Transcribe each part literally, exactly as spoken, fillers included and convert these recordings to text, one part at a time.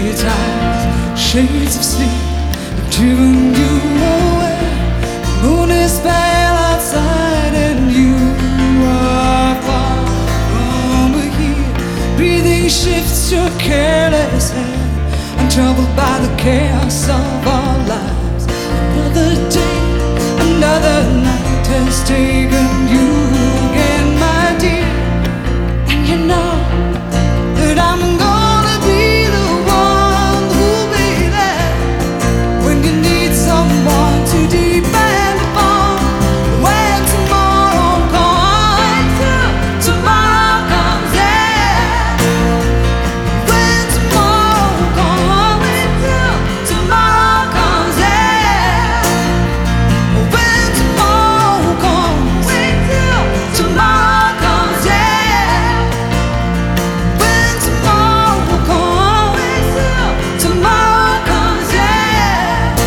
many times shades of sleep have driven you away. The moon is pale outside and you are far from here. Breathing shifts your careless hand, untroubled by the chaos of our lives. Another day, another night has taken you again, my dear. And you know that I'm gonna be the one who'll be there when you need someone to depend upon. When tomorrow comes, tomorrow comes, yeah. When tomorrow comes, tomorrow comes, yeah. When tomorrow comes, tomorrow comes, yeah. When tomorrow comes, tomorrow comes, yeah.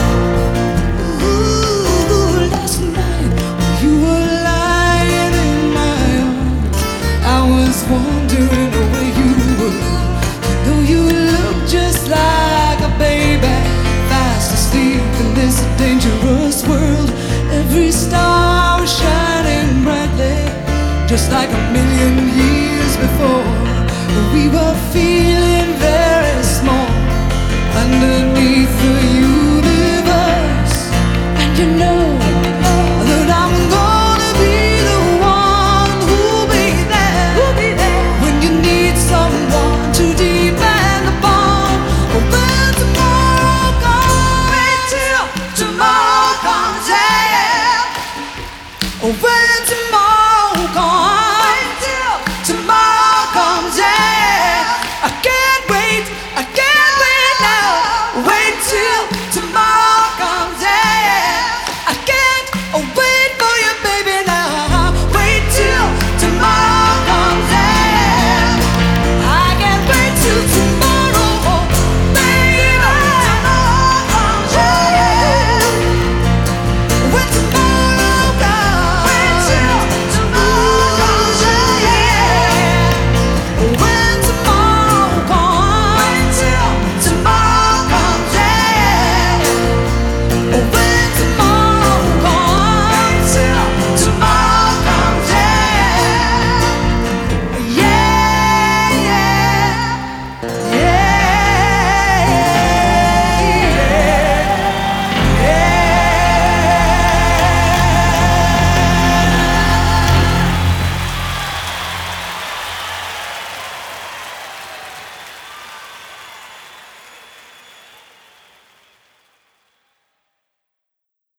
Ooh, last night when you were lying in my arms, I was wondering where you were. You know you look just like a baby, fast asleep in this dangerous world. Every star was shining brightly, just like a million years before. We were feeling